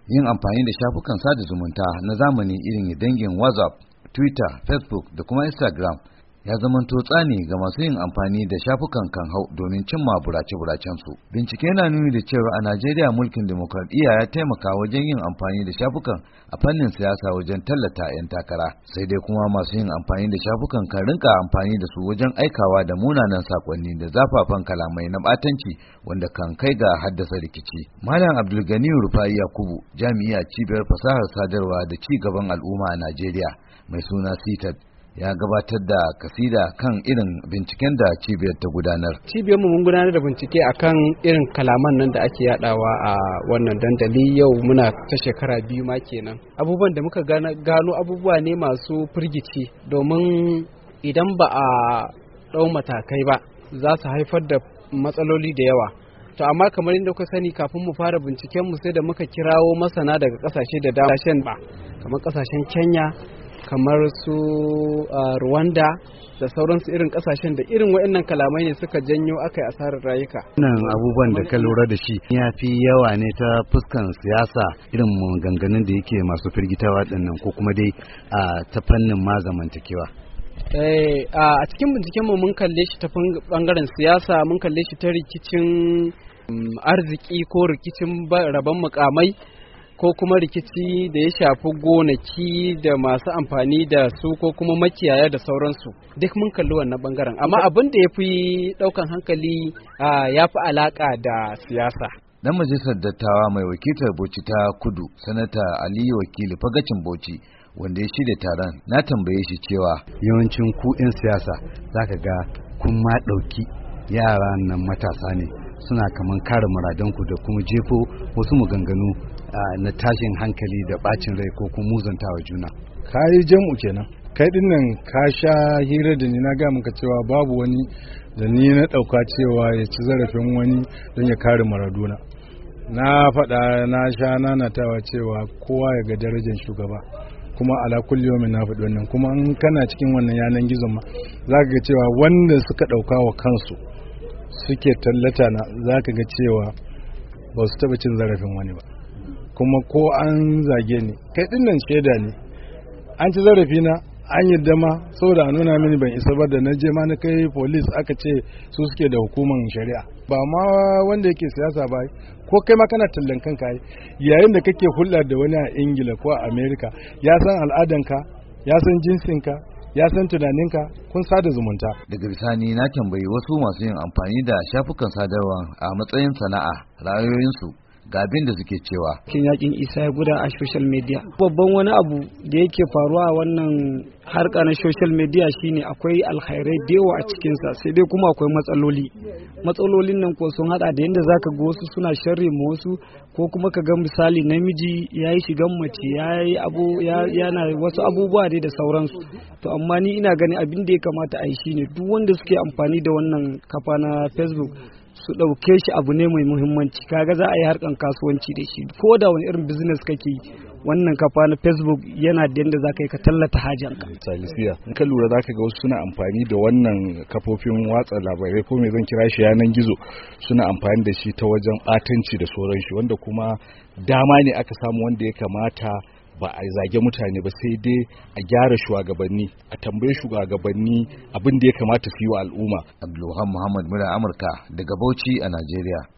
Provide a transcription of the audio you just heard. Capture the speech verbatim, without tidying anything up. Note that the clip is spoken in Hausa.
yin amfani da shafukan sada zumunta na zamani irin dangin WhatsApp, Twitter, Facebook da kuma Instagram ya zamanto tsani ga masu yin amfani da shafukan kan hau domin cimma burace-buracensu. Bincike na nuni da cewa a Najeriya mulkin demokradiyya ya taimaka wajen yin amfani da shafukan a fannin siyasa wajen tallata 'yan takara. Sai dai kuma masu yin amfani da shafukan kan rinka amfani da su wajen aikawa da munanan sakonni da zafafan kalamai na batanci wanda kan kai ga haddasa rikici. Malam Abdulgani Rufai Yakubu, jami'i a cibiyar fasahar sadarwa da ci gaban al'umma a Najeriya mai suna C T A D, ya gabatar da kasida kan irin binciken da cibiyar ta gudanar. Cibiyarmu mun gudanar da bincike akan irin kalaman nan da ake yadawa a wannan dandali yau muna ta shekara biyu ma kenan. Abubuwan da muka gano abubuwa ne masu firgici domin idan ba a ɗau matakai ba za su haifar da matsaloli da yawa. To amma kamar yadda kuka sani kafin mu fara binciken mu sai da muka kirawo masana daga kasashe da dama ba kamar kasashen Kenya, kamar su uh, Rwanda da sauransu irin kasashen da irin waɗannan kalamai ne suka janyo aka yi asarar rayuka. Wannan abubuwan da ka lura da shi ya fi yawa ne ta fuskan siyasa irin maganganun da yake masu firgitawa ɗinnan ko kuma dai a uh, ta fannin ma zamantakewa. Eh, a cikin binciken mu mun kalle shi ta bangaren siyasa, mun kalle shi ta rikicin um, arziki ko rikicin rabon mukamai, ko kuma rikici da ya shafi gonaki da masu amfani da su ko kuma makiyaya da sauransu, duk mun kalli wannan bangaren. Amma abin da ya fi daukan hankali ya fi alaka da siyasa. Dan majalisar dattawa mai wakiltar Bauchi ta Kudu, Sanata Aliyu Wakili Fagacin Bauchi, wanda ya shirya taron, na tambaye shi cewa yawancin ku 'yan siyasa zaka ga kun ma ɗauki yara nan matasa ne suna kaman kare muradanku da kuma jefo wasu maganganu na tashin hankali da bacin rai ko kuma muzantawa juna. Ka yi jam'u kenan, kai din nan ka sha hira da ni na ga maka cewa babu wani da ni na ɗauka cewa ya ci zarafin wani don ya kare maraduna. Na faɗa na sha nanatawa cewa kowa ya ga darajar shugaba, kuma ala kulli yawmin na faɗi wannan, kuma in kana cikin wannan yanan gizon ma za ka ga cewa wanda suka ɗauka wa kansu suke tallata na za ka ga cewa ba su taɓa cin zarafin wani ba, kuma ko an zage ni kai ɗin nan shaida ne, an ci zarafi na an yi dama saboda a nuna mini ban isa ba da na je ma na kai polis aka ce su suke da hukuman shari'a, ba ma wanda yake siyasa ba, ko kai ma kana tallan kanka yayin da kake hulɗa da wani a Ingila ko a Amerika ya san al'adanka, ya san jinsinka, ya san tunaninka, kun sada zumunta. Daga bisani na tambayi wasu masu yin amfani da shafukan sadarwa a matsayin sana'a ra'ayoyinsu ga abin da suke cewa. Kin yakin Isa ya guda a social media. Babban wani abu da yake faruwa a wannan harka na social media shine akwai alkhairai da yawa a cikinsa, sai dai kuma akwai matsaloli. Matsalolin nan ko sun hada da yadda zaka ga wasu suna sharri ma wasu, ko kuma ka ga misali namiji ya yi shigan mace ya yi abu yana wasu abubuwa dai da sauransu. To amma ni ina ganin abin da ya kamata a yi shine duk wanda suke amfani da wannan kafa na Facebook su ɗauke shi abu ne mai muhimmanci. Kaga za a yi harkan kasuwanci da shi, ko da wani irin business kake yi, wannan kafa na Facebook yana da yadda za ka yi ka tallata hajanka. Salisiya, in ka lura za ka ga wasu suna amfani da wannan kafofin watsa labarai ko mai zan kira shi yanan gizo, suna amfani da shi ta wajen ɓatanci da sauran shi, wanda kuma dama ne aka samu wanda ya kamata ba a zage mutane ba, sai dai a gyara shugabanni, a tambaye shugabanni abin da ya kamata su yi wa al'umma. Abdulhamid Muhammad, Mura Amurka daga Bauchi a Najeriya.